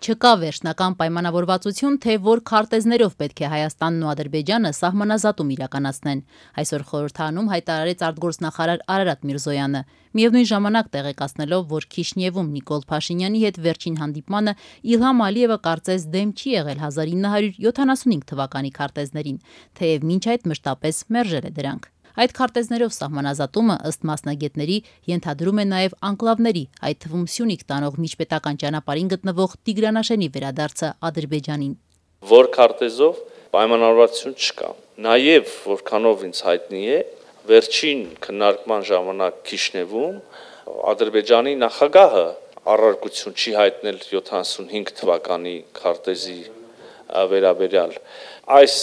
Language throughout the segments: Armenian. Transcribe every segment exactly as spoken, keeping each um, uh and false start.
Չկա վերջնական պայմանավորվածություն, թե որ քարտեզներով պետք է Հայաստանն ու Ադրբեջանը սահմանազատում իրականացնեն, այսօր խորհրդարանում հայտարարեց արտգործնախարար Արարատ Միրզոյանը, միևնույն ժամանակ տեղեկացնելով, որ Քիշնևում Նիկոլ Փաշինյանի հետ վերջին հանդիպմանը Իլհամ Ալիևը կարծես դեմ չի եղել հազար ինը հարյուր յոթանասունհինգ թվականի քարտեզներին, թեև մինչ այդ մշտապես մերժել է դրանք։ Այդ քարտեզներով սահմանազատումը, ըստ մասնագետների, ենթադրում է նաև անկլավների, այդ թվում Սյունիք տանող միջպետական ճանապարհին գտնվող Տիգրանաշենի վերադարձը Ադրբեջանին։ Որ քարտեզով պայմանավորվածություն չկա։ Նաև, որքանով ինձ հայտնի է, վերջին քննարկման ժամանակ Քիշնևում Ադրբեջանի նախագահը առարկություն չի հայտնել յոթանասունհինգ թվականի քարտեզի վերաբերյալ։ Այս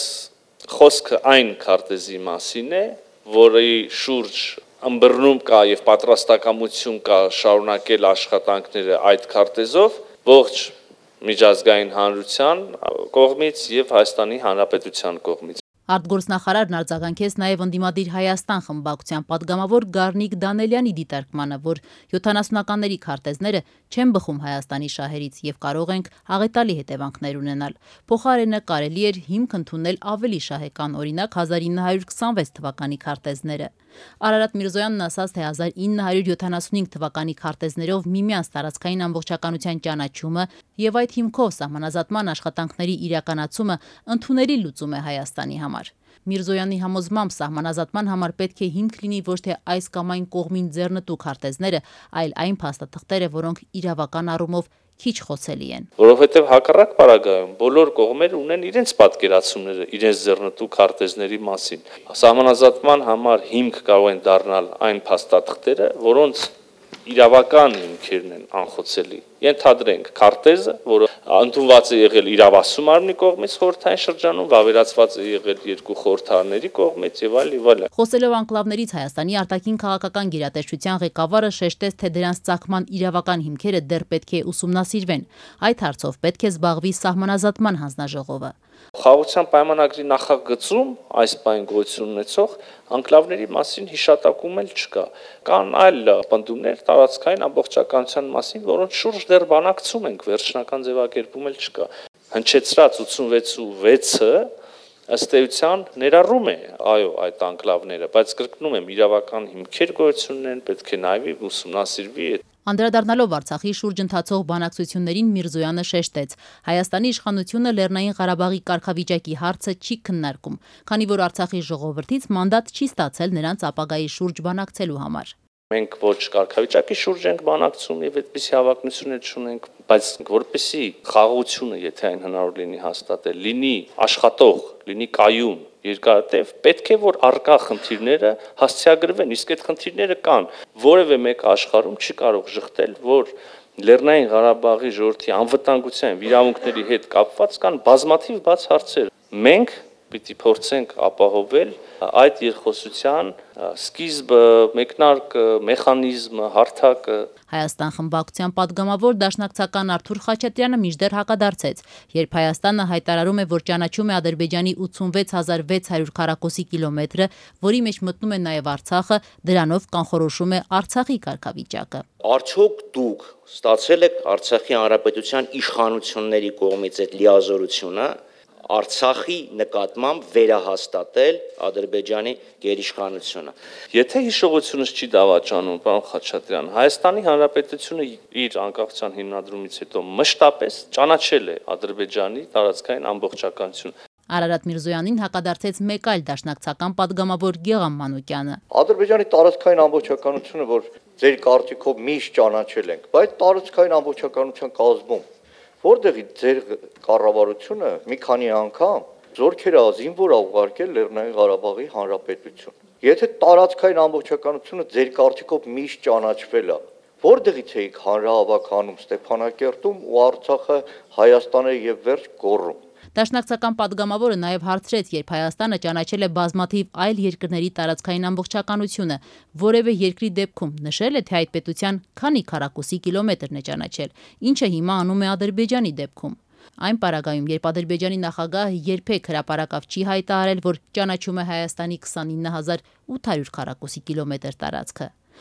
խոսքը այն քարտեզի մասին է, որի շուրջ ըմբռնում կա եւ պատրաստակամություն կա շարունակել աշխատանքները այդ քարտեզով ողջ միջազգային հանրության կողմից եւ Հայաստանի Հանրապետության կողմից։ Արտգործնախարարն արձագանքեց նաև ընդդիմադիր Հայաստան խմբակցության падգամավոր Գառնիկ Դանելյանի դիտարկմանը, որ յոթանասունականների քարտեզները չեն բխում Հայաստանի շահերից եւ կարող ենք աղետալի հետևանքներ ունենալ։ Փոխարենը կարելի էր հիմք ընդունել ավելի շահեկան, օրինակ հազար ինը հարյուր քսանվեց թվականի քարտեզները։ Արարատ Միրզոյանն ասաց, թե հազար ինը հարյուր յոթանասունհինգ թվականի քարտեզներով միմյանց տարածքային ամբողջականության ճանաչումը եւ այդ հիմքով սահմանազատման աշխատանքների իրականացումը ընդունելի լուծում է Հայաստանի համար։ Միրզոյանի համոզմամբ սահմանազատման համար պետք է հիմք լինի ոչ թե այս կամ այն կողմին ձեռնտու քարտեզները, այլ այն փաստաթղթերը, որոնք իրավական առումով քիչ խոցելի են։ Որովհետև հակառակ պարագայում բոլոր կողմերը ունեն իրենց պատկերացումները իրենց ձեռնտու քարտեզների մասին։ Սահմանազատման համար հիմք կարող են դառնալ այն փաստաթղթերը, որոնց իրավական հիմքերն են անխոցելի։ Ենթադրենք քարտեզը, որը ընդունված է եղել իրավասու մարմնի կողմից խորհրդային շրջանում, վավերացված է եղել երկու խորհրդարանների կողմից եւ այլ եւ այլ։ Խոսելով անկլավներից Հայաստանի արտաքին քաղաքական գերատեսչության ղեկավարը շեշտեց, թե դրանց ծագման իրավական հիմքերը դեռ պետք է ուսումնասիրվեն։ Այդ հարցով պետք է զբաղվի սահմանազատման հանձնաժողովը։ Խաղաղության պայմանագրի նախագծում այս պայն գոյություն ունեցող անկլավների մասին հիշատակում էլ չկա։ Կան այլ պնդումներ տարածքային ամբողջականության մասին, որոնց շուրջ դեռ բանակցում ենք, վերջնական ձևակերպում էլ չկա։ Հնչեցրած ութսունվեցու վեցը ըստ էության ներառում է, այո, այդ անկլավները, բայց կրկնում եմ, իրավական հիմքեր գոյություն ունեն, պետք է նայվի, ուսումնասիրվի։ Անդրադառնալով Արցախի շուրջ ընթացող բանակցություններին Միրզոյանը շեշտեց. Հայաստանի իշխանությունը Լեռնային Ղարաբաղի կարգավիճակի հարցը չի քննարկում, քանի որ Արցախի ժողովրդից մանդատ չի ստացել նրանց ապագայի շուրջ բանակցելու համար։ Մենք ոչ կարգավիճակի շուրջ ենք բանակցում եւ այդպիսի հավակնություններ չունենք, բայց որպեսի խաղաղությունը, եթե այն հնարավոր լինի հաստատել, լինի աշխատող, լինի կայուն, երկարատև, պետք է որ առկա խնդիրները հասցեագրվեն, իսկ այդ խնդիրները կան։ Որևէ մեկ աշխարհում չի կարող շղթել, որ Լեռնային Ղարաբաղի ժողովրդի անվտանգության իրավունքների հետ կապված կան բազմաթիվ բաց հարցեր։ Մենք պիտի փորձենք ապահովել այդ երկխոսության սկիզբը, մեկնարկը, մեխանիզմը, հարթակը։ Հայաստան խմբակցության падգամավոր դաշնակցական Արթուր Խաչատրյանը մինչդեռ հակադարձեց, երբ Հայաստանը հայտարարում է, որ ճանաչում է Ադրբեջանի ութսունվեց հազար վեց հարյուր քառակուսի կիլոմետրը, որի մեջ մտնում է նաև Արցախը, դրանով կանխորոշում է Արցախի կարգավիճակը։ Արդյոք դուք ստացել եք Արցախի հանրապետության իշխանությունների կողմից այդ լիազորությունը Արցախի նկատմամբ վերահաստատել Ադրբեջանի գերիշխանությունը։ Եթե հիշողությունս չի դավաճանում, պարոն Խաչատրյան, Հայաստանի Հանրապետությունը իր անկախության հիմնադրումից հետո մշտապես ճանաչել է Ադրբեջանի տարածքային ամբողջականությունը։ Արարատ Միրզոյանին հակադարձեց մեկ այլ դաշնակցական падգամավոր Գեգամ Մանուկյանը։ Ադրբեջանի տարածքային ամբողջականությունը, որ ձեր կարծիքով միշտ ճանաչել ենք, բայց տարածքային ամբողջականության կազմում որտեղի ձեր կառավարությունը մի քանի անգամ զորքեր ազինվոր ուղարկել Լեռնային Ղարաբաղի Հանրապետություն։ Եթե տարածքային ամբողջականությունը ձեր կարծիքով միշտ ճանաչվել է, որտեղից եք հանրահավաքանում Ստեփանակերտում ու Արցախը Հայաստան է եւ վերջ գոռում։ Դաշնակցական падգամավորը նաև հարցրեց, երբ Հայաստանը ճանաչել է բազմաթիվ այլ երկրների տարածքային ամբողջականությունը, որևէ երկրի դեպքում նշել է, թե այդ պետության քանի քառակուսի կիլոմետրն է ճանաչել, ինչը հիմա անում է Ադրբեջանի դեպքում։ Այն պարագայում, երբ Ադրբեջանի նախագահը երբեք հրապարակավ չի հայտարարել, որ ճանաչում է Հայաստանի քսանինը հազար ութ հարյուր քառակուսի կիլոմետր տարածքը։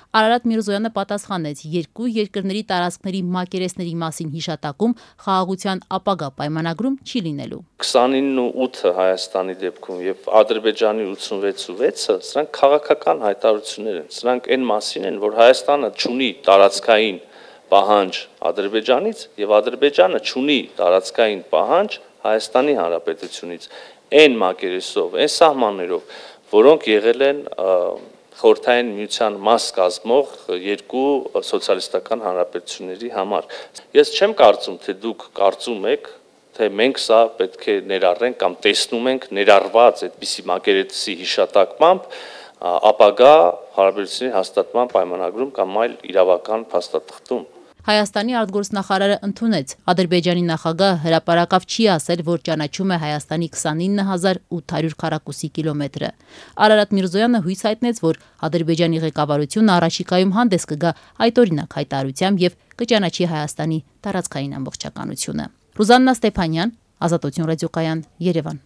Արարատ Միրզոյանը պատասխանեց երկու երկրների տարածքների մակերեսների մասին հիշատակում խաղաղության ապագա պայմանագրում չի լինելու։ քսանինն ու ութը Հայաստանի դեպքում եւ Ադրբեջանի ութսունվեց ու վեցը սրանք քաղաքական հայտարարություններ են։ Սրանք այն մասին են, որ Հայաստանը չունի տարածքային պահանջ Ադրբեջանից եւ Ադրբեջանը չունի տարածքային պահանջ Հայաստանի Հանրապետությունից։ Այն մակերեսով, այն սահմաններով, որոնք եղել են Խորհրդային միության մաս կազմող երկու սոցիալիստական հանրապետությունների համար։ Ես չեմ կարծում, թե դուք կարծում եք, թե մենք սա պետք է ներառենք կամ տեսնում ենք ներառված այդպիսի մակերեսի հիշատակմամբ ապագա հարաբերությունների հաստատման պայմանագրում կամ այլ իրավական փաստաթղթում։ Հայաստանի արտգործնախարարը ընդունեց Ադրբեջանի նախագահը հրապարակավ չի ասել, որ ճանաչում է Հայաստանի քսանինը հազար ութ հարյուր քառակուսի կիլոմետրը։ Արարատ Միրզոյանը հույս հայտնեց, որ Ադրբեջանի ղեկավարությունը առաջիկայում հանդես կգա այդօրինակ հայտարարությամբ եւ կճանաչի Հայաստանի տարածքային ամբողջականությունը։ Ռուզաննա Ստեփանյան, Ազատություն ռադիոկայան, Երևան։